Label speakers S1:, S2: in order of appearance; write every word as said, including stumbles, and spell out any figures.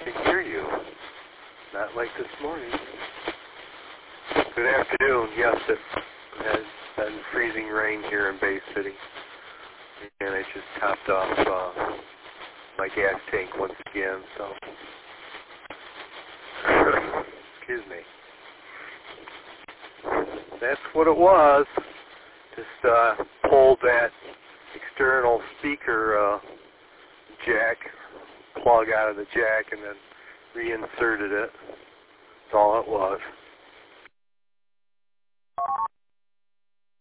S1: can hear you. Not like this morning. Good afternoon. Yes, it has been freezing rain here in Bay City. And I just topped off uh, my gas tank once again, so... Excuse me. That's what it was. Just uh, pulled that external speaker uh, jack plug out of the jack and then reinserted it. That's all it was.